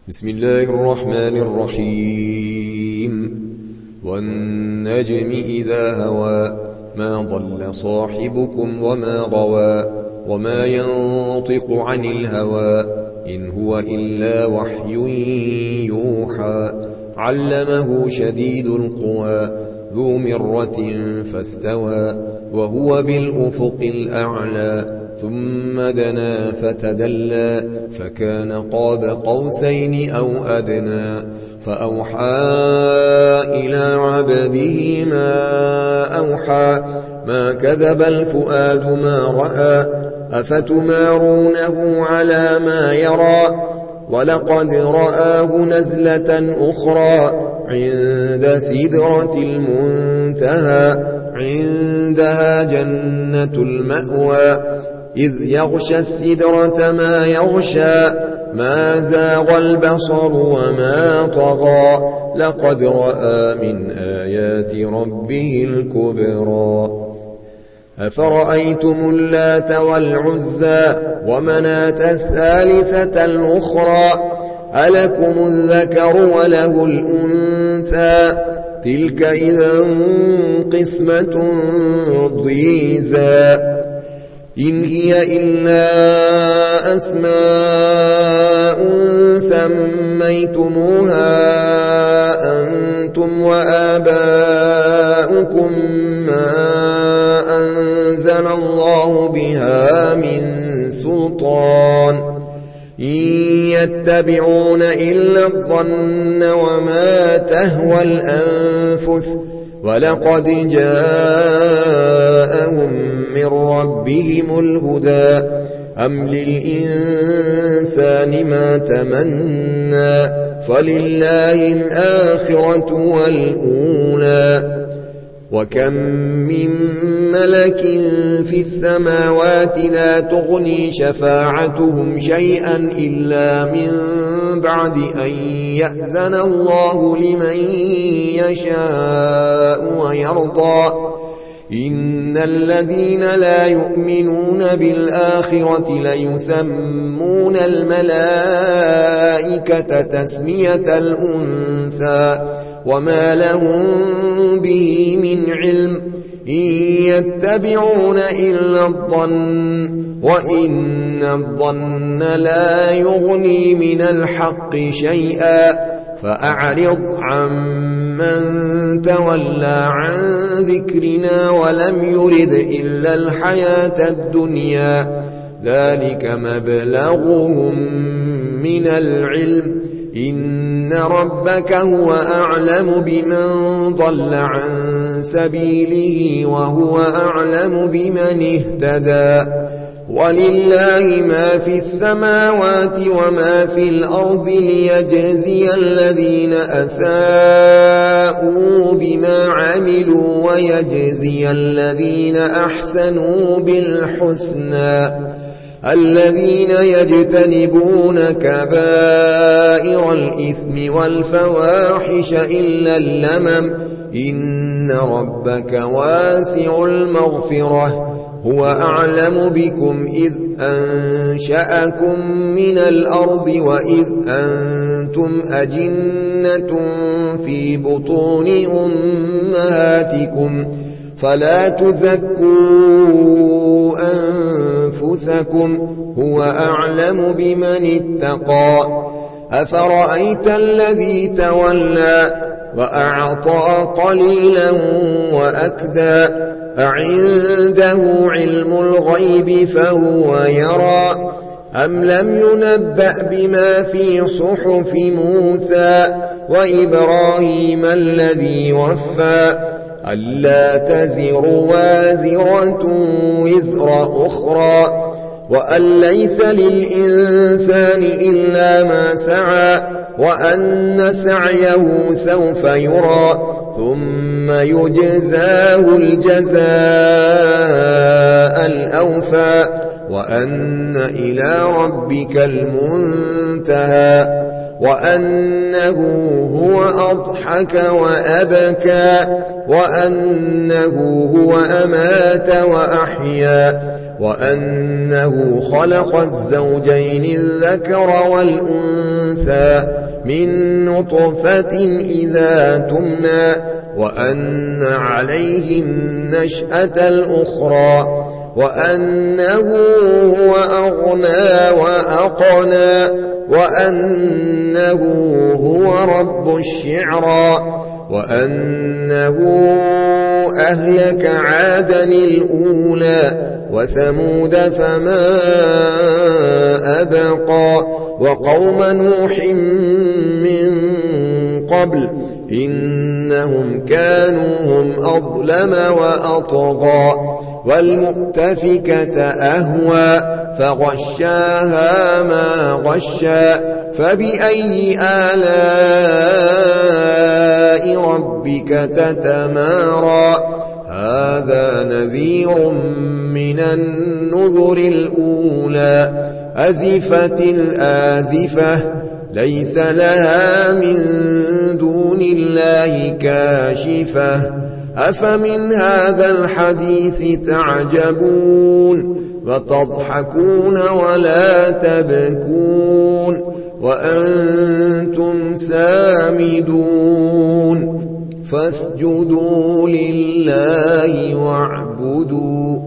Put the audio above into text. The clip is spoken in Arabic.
بسم الله الرحمن الرحيم والنجم إذا هوى ما ضل صاحبكم وما غوى وما ينطق عن الهوى إن هو إلا وحي يوحى علمه شديد القوى ذو مرة فاستوى وهو بالأفق الأعلى ثم دنا فتدلى فكان قاب قوسين أو أدنى فأوحى إلى عبده ما أوحى ما كذب الفؤاد ما رأى أفتمارونه على ما يرى ولقد رآه نزلة أخرى عند سدرة المنتهى عندها جنة المأوى إذ يغشى السدرة ما يغشى ما زاغ البصر وما طغى لقد رأى من آيات ربه الكبرى أفرأيتم اللات والعزى ومناة الثالثة الأخرى ألكم الذكر وله الأنثى تلك إذا قسمة ضيزى إن هي إلا أسماء سميتموها أنتم وآباؤكم ما أنزل الله بها من سلطان إن يتبعون إلا الظن وما تهوى الأنفس ولقد جاءهم من ربهم الهدى أم للإنسان ما تمنى فلله الآخرة والأولى وكم من ملك في السماوات لا تغني شفاعتهم شيئا إلا من بعد أن يأذن الله لمن يشاء ويرضى إن الذين لا يؤمنون بالآخرة ليسمون الملائكة تسمية الأنثى وما لهم به من علم إن يتبعون إلا الظن وإن الظن لا يغني من الحق شيئا فأعرض عمن تولى عن ذكرنا ولم يرد إلا الحياة الدنيا ذلك مبلغهم من العلم إن ربك هو أعلم بمن ضل عن سبيله وهو أعلم بمن اهتدى ولله ما في السماوات وما في الأرض ليجزي الذين أساءوا بما عملوا ويجزي الذين أحسنوا بالحسنى الذين يجتنبون كبائر الإثم والفواحش إلا اللمم إن ربك واسع المغفرة هو أعلم بكم إذ أنشأكم من الأرض وإذ أنتم أجنة في بطون أمهاتكم فلا تزكوا أنفسكم هو أعلم بمن اتقى أفرأيت الذي تولى وأعطى قليلا وأكدى أعنده علم الغيب فهو يرى أم لم ينبأ بما في صحف موسى وإبراهيم الذي وفى ألا تزر وازرة وزر أخرى وأن ليس للإنسان إلا ما سعى وأن سعيه سوف يرى ثم يجزاه الجزاء الأوفى وأن إلى ربك المنتهى وأنه هو أضحك وأبكى وأنه هو أمات وأحيا وأنه خلق الزوجين الذكر والأنثى الأنثى من نطفة إذا تمنى وأن عليه النشأة الأخرى وأنه هو أغنى وأقنى وأنه هو رب الشعرى وأنه أهلك عادا الأولى وثمود فما أبقى وقوم نوح من قبل إنهم كانوا هم أظلم وأطغى والمؤتفكة أهوى فغشاها ما غشى فبأي آلاء ربك تتمارى هذا نذير من النذر الأولى أزفت الآزفة ليس لها من دون الله كاشفة أفمن هذا الحديث تعجبون وتضحكون ولا تبكون وأنتم سامدون فاسجدوا لله واعبدوا